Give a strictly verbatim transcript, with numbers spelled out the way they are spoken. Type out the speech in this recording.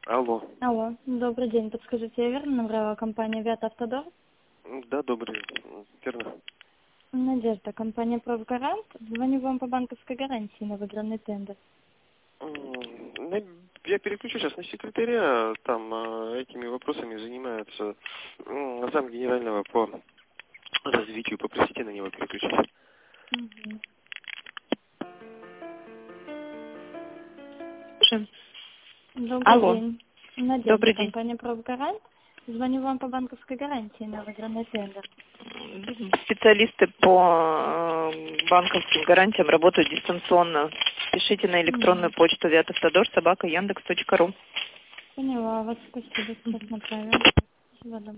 Алло. Алло, добрый день. Подскажите, я верно набрала компания «Виатавтодор»? Да, добрый. Верно. Надежда, компания «Профгарант». Звоню вам по банковской гарантии на выигранный тендер. М, на- Я переключу сейчас на секретаря, там а, этими вопросами занимается м, зам генерального по развитию. Попросите на него переключить. Мгм. Слушаем. Добрый Алло, день. Надежда, добрый день. компания «Профгарант». Звоню вам по банковской гарантии на выигранный тендер. Специалисты по э, банковским гарантиям работают дистанционно. Пишите на электронную Мгм. почту виатавтодор собака яндекс точка ру. Поняла вас. Спасибо. Сейчас направим. Всего доброго.